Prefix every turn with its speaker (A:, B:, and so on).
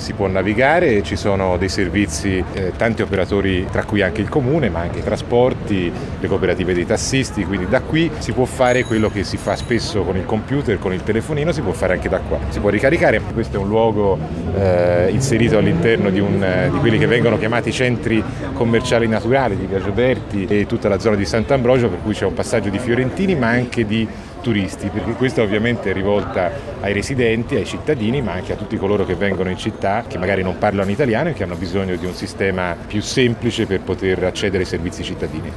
A: si può navigare, ci sono dei servizi, tanti operatori, tra cui anche il comune, ma anche i trasporti, le cooperative dei tassisti, quindi da qui si può fare quello che si fa spesso con il computer, con il telefonino, si può fare anche da qua. Si può ricaricare, questo è un luogo inserito all'interno di quelli che vengono chiamati centri commerciali naturali di Via Gioberti e tutta la zona di Sant'Ambrogio, per cui c'è un passaggio di fiorentini ma anche di turisti, perché questa ovviamente è rivolta ai residenti, ai cittadini, ma anche a tutti coloro che vengono in città, che magari non parlano italiano e che hanno bisogno di un sistema più semplice per poter accedere ai servizi cittadini.